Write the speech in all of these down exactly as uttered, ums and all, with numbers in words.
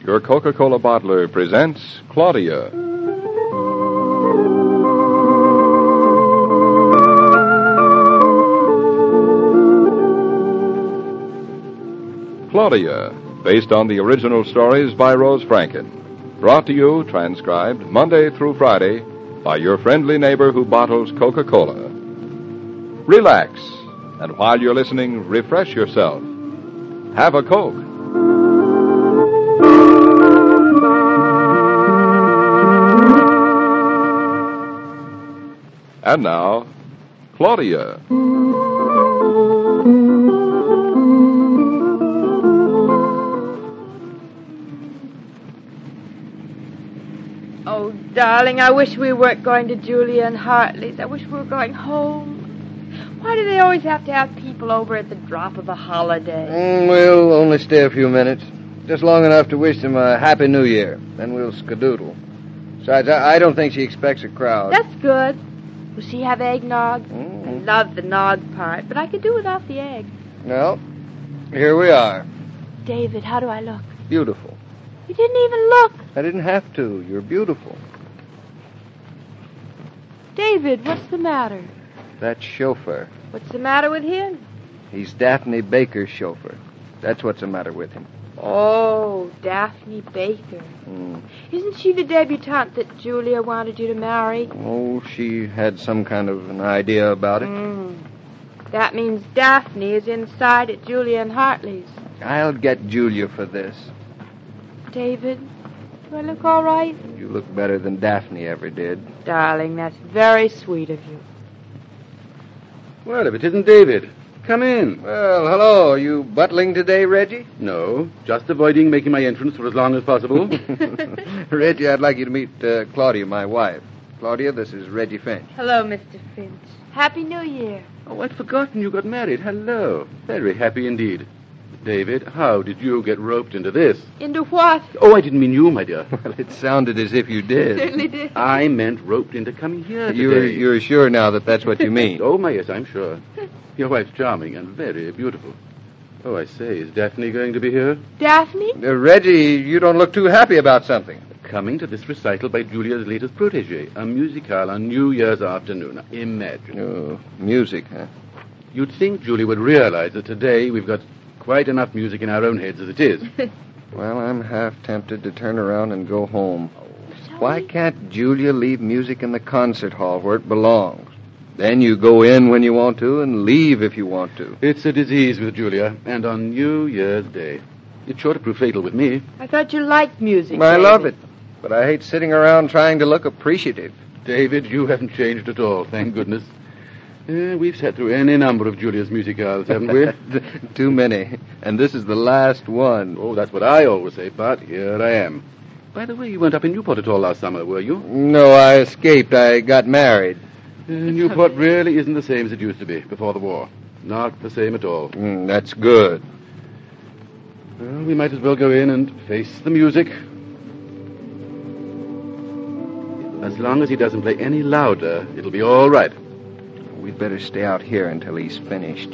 your Coca-Cola bottler presents Claudia. Claudia, based on the original stories by Rose Franken. Brought to you, transcribed, Monday through Friday, by your friendly neighbor who bottles Coca-Cola. Relax, and while you're listening, refresh yourself. Have a Coke. And now, Claudia. Oh, darling, I wish we weren't going to Julia and Hartley's. I wish we were going home. Why do they always have to have people over at the drop of a holiday? Mm, we'll only stay a few minutes. Just long enough to wish them a happy new year. Then we'll skedoodle. Besides, I, I don't think she expects a crowd. That's good. Will she have eggnog? Mm-hmm. I love the nog part, but I could do without the egg. Well, here we are. David, how do I look? Beautiful. You didn't even look. I didn't have to. You're beautiful. David, what's the matter? That chauffeur. What's the matter with him? He's Daphne Baker's chauffeur. That's what's the matter with him. Oh, Daphne Baker. Mm. Isn't she the debutante that Julia wanted you to marry? Oh, she had some kind of an idea about it. Mm. That means Daphne is inside at Julia and Hartley's. I'll get Julia for this. David, do I look all right? You look better than Daphne ever did. Darling, that's very sweet of you. Well, if it isn't David, come in. Well, hello. Are you butling today, Reggie? No, just avoiding making my entrance for as long as possible. Reggie, I'd like you to meet uh, Claudia, my wife. Claudia, this is Reggie Finch. Hello, Mister Finch. Happy New Year. Oh, I'd forgotten you got married. Hello. Very happy indeed. David, how did you get roped into this? Into what? Oh, I didn't mean you, my dear. Well, it sounded as if you did. Certainly did. I meant roped into coming here today. You're, you're sure now that that's what you mean? Oh, my, yes, I'm sure. Your wife's charming and very beautiful. Oh, I say, is Daphne going to be here? Daphne? Uh, Reggie, you don't look too happy about something. Coming to this recital by Julia's latest protege, a musicale on New Year's afternoon. Imagine. Oh, music, huh? You'd think Julia would realize that today we've got quite enough music in our own heads as it is. Well, I'm half tempted to turn around and go home. Shall Why we? can't Julia leave music in the concert hall where it belongs? Then you go in when you want to and leave if you want to. It's a disease with Julia, and on New Year's Day. It's sure to prove fatal with me. I thought you liked music. I David. love it, but I hate sitting around trying to look appreciative. David, you haven't changed at all, thank goodness. Uh, we've sat through any number of Julia's musicals, haven't we? Too many. And this is the last one. Oh, that's what I always say, but here I am. By the way, you weren't up in Newport at all last summer, were you? No, I escaped. I got married. Uh, Newport really isn't the same as it used to be before the war. Not the same at all. Mm, that's good. Well, we might as well go in and face the music. As long as he doesn't play any louder, it'll be all right. We'd better stay out here until he's finished.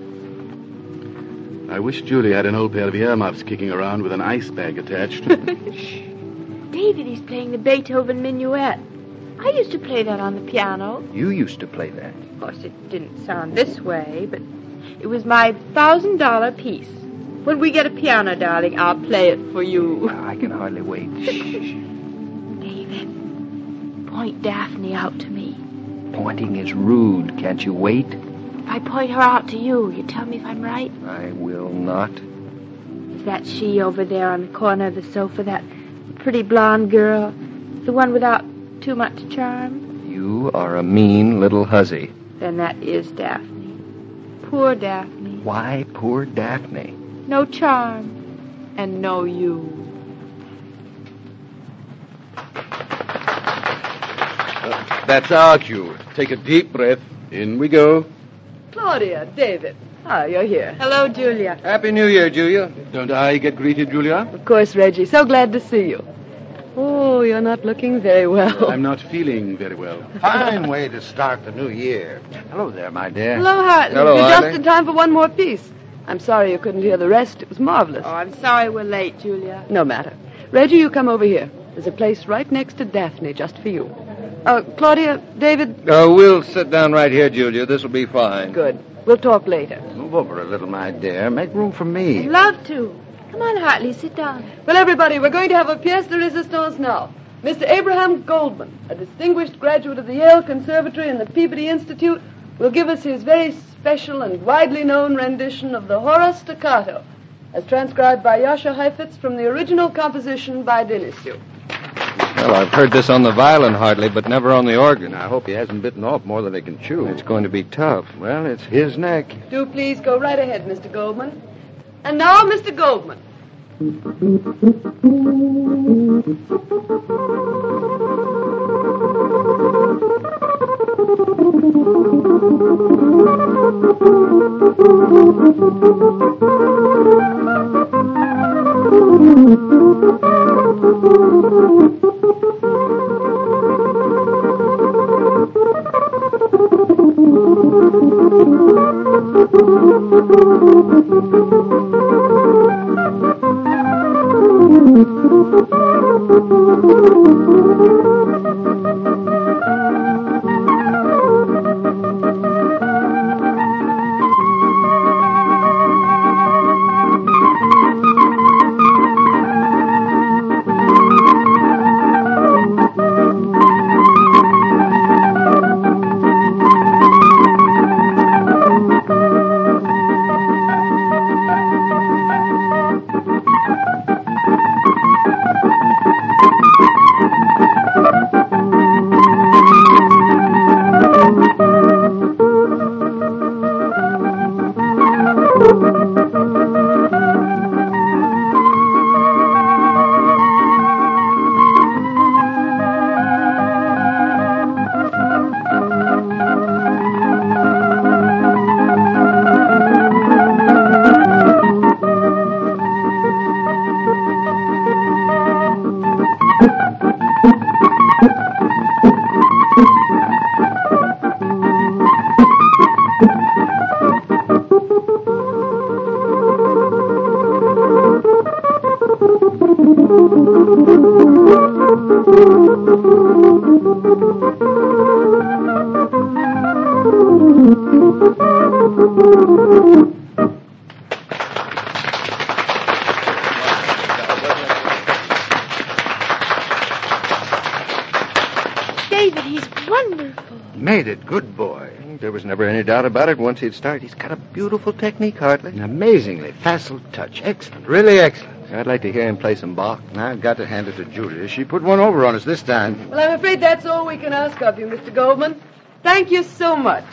I wish Julia had an old pair of earmuffs kicking around with an ice bag attached. David, he's playing the Beethoven Minuet. I used to play that on the piano. You used to play that. Of course, it didn't sound this way, but it was my thousand dollar piece. When we get a piano, darling, I'll play it for you. I can hardly wait. Shh. David, point Daphne out to me. Pointing is rude. Can't you wait? If I point her out to you, you tell me if I'm right? I will not. Is that she over there on the corner of the sofa, that pretty blonde girl? The one without too much charm? You are a mean little hussy. Then that is Daphne. Poor Daphne. Why poor Daphne? No charm. And no you. That's our cue. Take a deep breath. In we go. Claudia, David. Ah, you're here. Hello, Julia. Happy New Year, Julia. Don't I get greeted, Julia? Of course, Reggie. So glad to see you. Oh, you're not looking very well. I'm not feeling very well. Fine way to start the new year. Hello there, my dear. Hello, Hartley. Hello, You're Hartley. just in time for one more piece. I'm sorry you couldn't hear the rest. It was marvelous. Oh, I'm sorry we're late, Julia. No matter. Reggie, you come over here. There's a place right next to Daphne just for you. Uh, Claudia, David... Uh, we'll sit down right here, Julia. This will be fine. Good. We'll talk later. Move over a little, my dear. Make room for me. I'd love to. Come on, Hartley, sit down. Well, everybody, we're going to have a pièce de résistance now. Mister Abraham Goldman, a distinguished graduate of the Yale Conservatory and the Peabody Institute, will give us his very special and widely known rendition of the Hora Staccato, as transcribed by Jascha Heifetz from the original composition by Delisle. Well, I've heard this on the violin, hardly, but never on the organ. I hope he hasn't bitten off more than he can chew. It's going to be tough. Well, it's his neck. Do please go right ahead, Mister Goldman. And now, Mister Goldman. David, he's wonderful. Made it. Good boy. There was never any doubt about it once he'd started. He's got a beautiful technique, Hartley. An amazingly facile touch. Excellent. Really excellent. I'd like to hear him play some Bach. I've got to hand it to Julia. She put one over on us this time. Well, I'm afraid that's all we can ask of you, Mister Goldman. Thank you so much.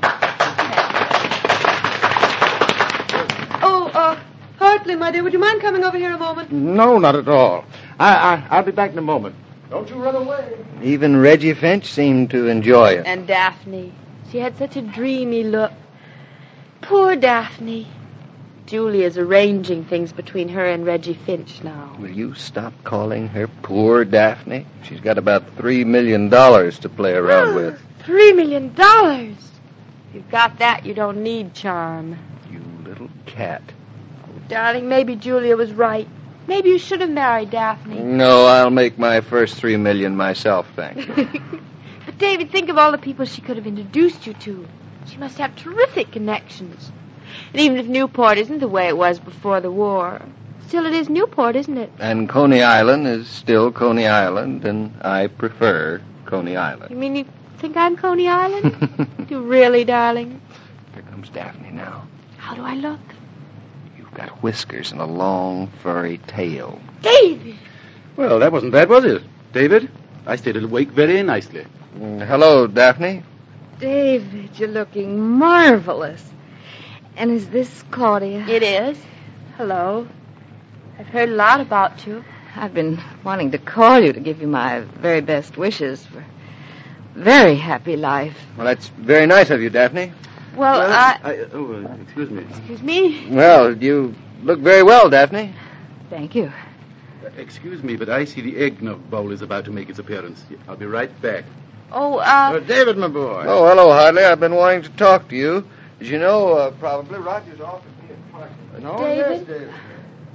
Oh, uh, Hartley, my dear, would you mind coming over here a moment? No, not at all. I, I, I'll be back in a moment. Don't you run away. Even Reggie Finch seemed to enjoy it. And Daphne. She had such a dreamy look. Poor Daphne. Julia's arranging things between her and Reggie Finch now. Will you stop calling her poor Daphne? She's got about three million dollars to play around with. Three million dollars. If you've got that, you don't need charm. You little cat. Darling, maybe Julia was right. Maybe you should have married Daphne. No, I'll make my first three million myself, thank you. But David, think of all the people she could have introduced you to. She must have terrific connections. And even if Newport isn't the way it was before the war, still it is Newport, isn't it? And Coney Island is still Coney Island, and I prefer Coney Island. You mean you think I'm Coney Island? You really, darling? Here comes Daphne now. How do I look? You've got whiskers and a long, furry tail. David! Well, that wasn't bad, was it? David, I stayed awake very nicely. Mm, hello, Daphne. David, you're looking marvelous. And is this Claudia? It is. Hello. I've heard a lot about you. I've been wanting to call you to give you my very best wishes for a very happy life. Well, that's very nice of you, Daphne. Well, Well, I... I oh, uh, excuse me. Excuse me? Well, you look very well, Daphne. Thank you. Uh, excuse me, but I see the eggnog bowl is about to make its appearance. I'll be right back. Oh, Oh, uh... David, my boy. Oh, hello, Hartley. I've been wanting to talk to you. As you know, uh, probably Roger's offered me a partner. No, David? yes, David.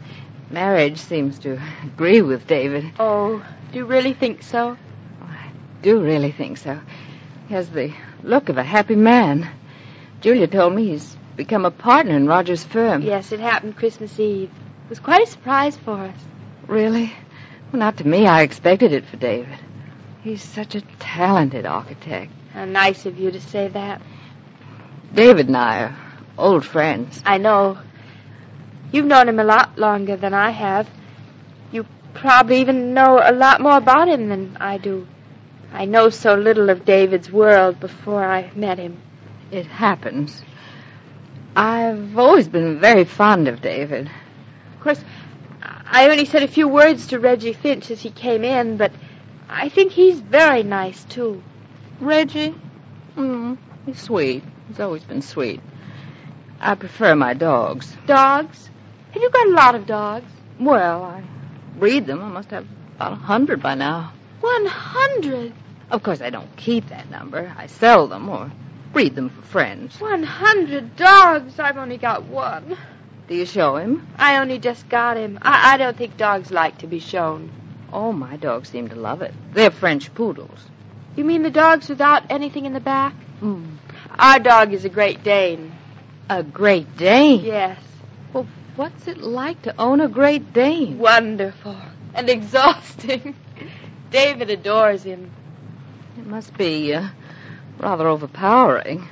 marriage seems to agree with David. Oh, do you really think so? I do really think so. He has the look of a happy man. Julia told me he's become a partner in Roger's firm. Yes, it happened Christmas Eve. It was quite a surprise for us. Really? Well, not to me. I expected it for David. He's such a talented architect. How nice of you to say that. David and I are old friends. I know. You've known him a lot longer than I have. You probably even know a lot more about him than I do. I know so little of David's world before I met him. It happens. I've always been very fond of David. Of course, I only said a few words to Reggie Finch as he came in, but I think he's very nice, too. Reggie? Mm, he's sweet. He's always been sweet. I prefer my dogs. Dogs? Have you got a lot of dogs? Well, I breed them. I must have about a hundred by now. One hundred? Of course, I don't keep that number. I sell them or breed them for friends. One hundred dogs? I've only got one. Do you show him? I only just got him. I, I don't think dogs like to be shown. Oh, my dogs seem to love it. They're French poodles. You mean the dogs without anything in the back? Mm. Our dog is a Great Dane. A Great Dane? Yes. Well, what's it like to own a Great Dane? Wonderful. And exhausting. David adores him. It must be uh, rather overpowering.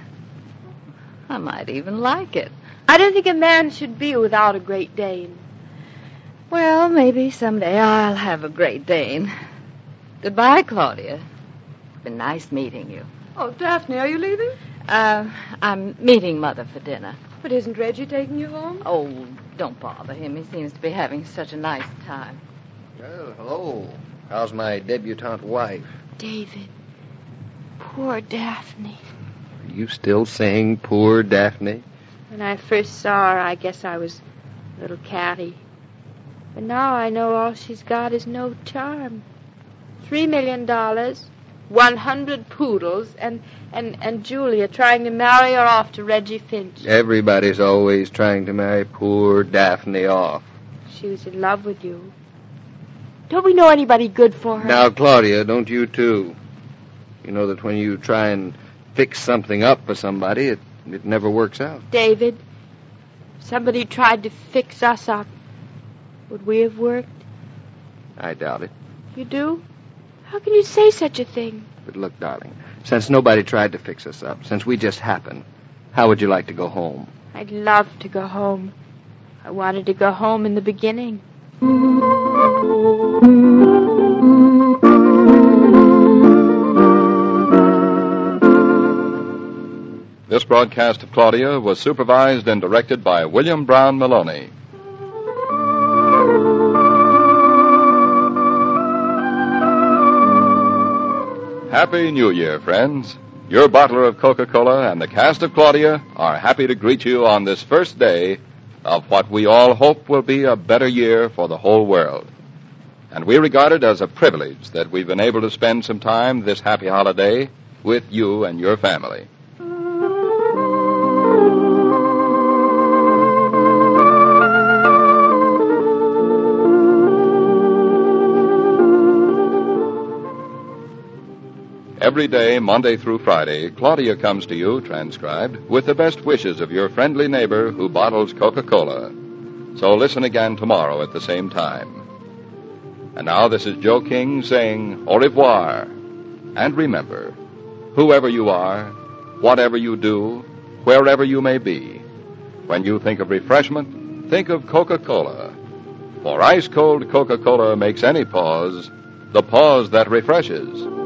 I might even like it. I don't think a man should be without a Great Dane. Well, maybe someday I'll have a Great Dane. Goodbye, Claudia. It's been nice meeting you. Oh, Daphne, are you leaving? Uh, I'm meeting Mother for dinner. But isn't Reggie taking you home? Oh, don't bother him. He seems to be having such a nice time. Well, hello. How's my debutante wife? David. Poor Daphne. Are you still saying poor Daphne? When I first saw her, I guess I was a little catty. But now I know all she's got is no charm. Three million dollars, one hundred poodles, and, and, and Julia trying to marry her off to Reggie Finch. Everybody's always trying to marry poor Daphne off. She was in love with you. Don't we know anybody good for her? Now, Claudia, don't you too? You know that when you try and fix something up for somebody, it, it never works out. David, if somebody tried to fix us up, would we have worked? I doubt it. You do? How can you say such a thing? But look, darling, since nobody tried to fix us up, since we just happened, how would you like to go home? I'd love to go home. I wanted to go home in the beginning. This broadcast of Claudia was supervised and directed by William Brown Maloney. Happy New Year, friends. Your bottler of Coca-Cola and the cast of Claudia are happy to greet you on this first day of what we all hope will be a better year for the whole world. And we regard it as a privilege that we've been able to spend some time this happy holiday with you and your family. Every day, Monday through Friday, Claudia comes to you, transcribed, with the best wishes of your friendly neighbor who bottles Coca-Cola. So listen again tomorrow at the same time. And now this is Joe King saying au revoir. And remember, whoever you are, whatever you do, wherever you may be, when you think of refreshment, think of Coca-Cola. For ice-cold Coca-Cola makes any pause the pause that refreshes.